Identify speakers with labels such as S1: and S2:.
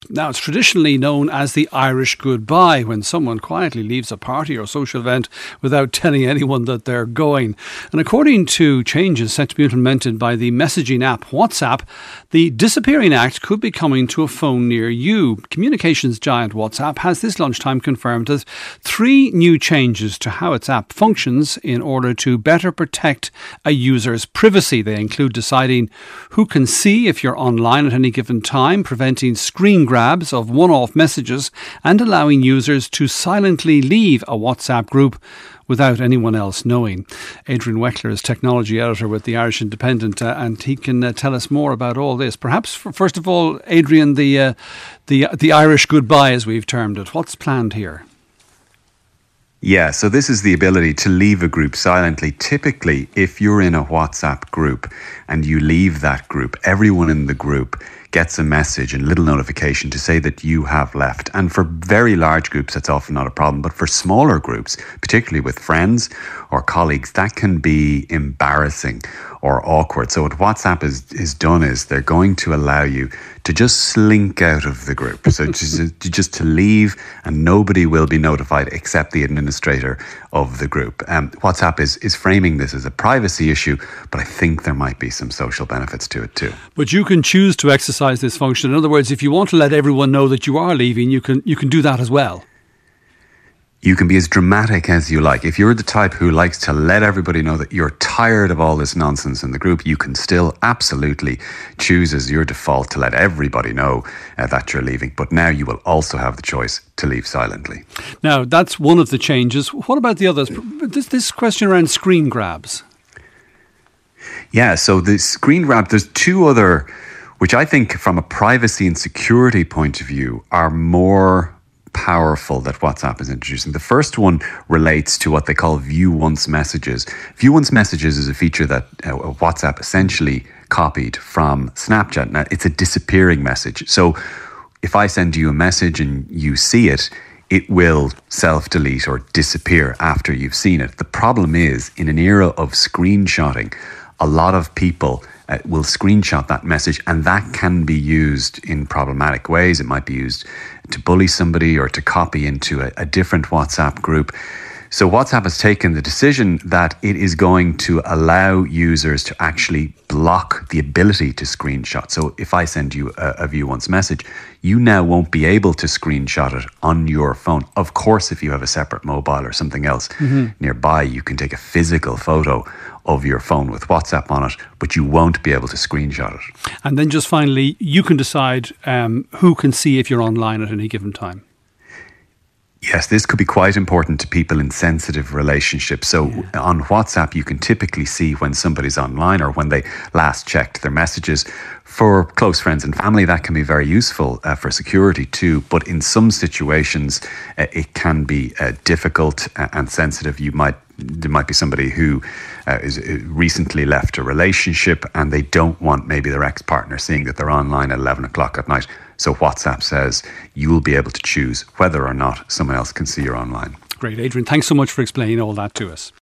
S1: Now, it's traditionally known as the Irish goodbye, when someone quietly leaves a party or social event without telling anyone that they're going. And according to changes set to be implemented by the messaging app WhatsApp, the disappearing act could be coming to a phone near you. Communications giant WhatsApp has this lunchtime confirmed that 3 new changes to how its app functions in order to better protect a user's privacy. They include deciding who can see if you're online at any given time, preventing screen grabs of one-off messages, and allowing users to silently leave a WhatsApp group without anyone else knowing. Adrian Weckler is technology editor with the Irish Independent, and he can tell us more about all this. Perhaps, first of all, Adrian, the Irish goodbye, as we've termed it. What's planned here?
S2: Yeah, so this is the ability to leave a group silently. Typically, if you're in a WhatsApp group and you leave that group, everyone in the group gets a message and little notification to say that you have left. And for very large groups, that's often not a problem. But for smaller groups, particularly with friends or colleagues, that can be embarrassing or awkward. So what WhatsApp is done is they're going to allow you to just slink out of the group. So just to leave, and nobody will be notified except the administrator of the group. WhatsApp is framing this as a privacy issue, but I think there might be some social benefits to it too.
S1: But you can choose to exercise this function. In other words, if you want to let everyone know that you are leaving, you can do that as well.
S2: You can be as dramatic as you like. If you're the type who likes to let everybody know that you're tired of all this nonsense in the group, you can still absolutely choose as your default to let everybody know that you're leaving. But now you will also have the choice to leave silently.
S1: Now, that's one of the changes. What about the others? This question around screen grabs.
S2: Yeah, so the screen grab, there's 2 other, which I think from a privacy and security point of view are more powerful that WhatsApp is introducing. The first one relates to what they call view once messages. View once messages is a feature that WhatsApp essentially copied from Snapchat. Now, it's a disappearing message. So if I send you a message and you see it, it will self-delete or disappear after you've seen it. The problem is, in an era of screenshotting, a lot of people will screenshot that message, and that can be used in problematic ways. It might be used to bully somebody or to copy into a different WhatsApp group. So WhatsApp has taken the decision that it is going to allow users to actually block the ability to screenshot. So if I send you a view once message, you now won't be able to screenshot it on your phone. Of course, if you have a separate mobile or something else nearby, you can take a physical photo of your phone with WhatsApp on it, but you won't be able to screenshot it.
S1: And then just finally, you can decide who can see if you're online at any given time.
S2: Yes, this could be quite important to people in sensitive relationships. So on WhatsApp, you can typically see when somebody's online or when they last checked their messages. For close friends and family, that can be very useful for security too. But in some situations, it can be difficult and sensitive. There might be somebody who is recently left a relationship and they don't want maybe their ex-partner seeing that they're online at 11 o'clock at night. So WhatsApp says you will be able to choose whether or not someone else can see you're online.
S1: Great, Adrian. Thanks so much for explaining all that to us.